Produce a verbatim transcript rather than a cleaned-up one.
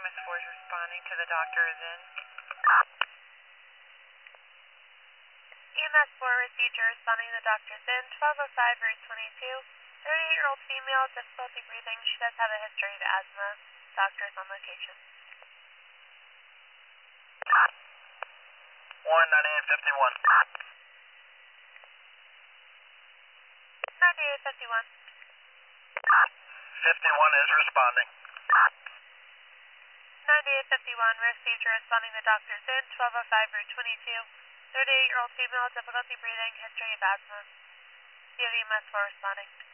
M S four is responding to the doctor is in. E M S four procedure responding to the doctor's in, twelve oh five, Route twenty-two. thirty-eight-year-old female, difficulty breathing. She does have a history of asthma. Doctor is on location. one ninety-eight fifty-one. ninety-eight fifty-one. fifty-one is responding. ninety-eight fifty-one, procedure responding to the doctor's in, twelve oh five, Route twenty-two. thirty-eight-year-old female, difficulty breathing, history of asthma. C O V M S four responding.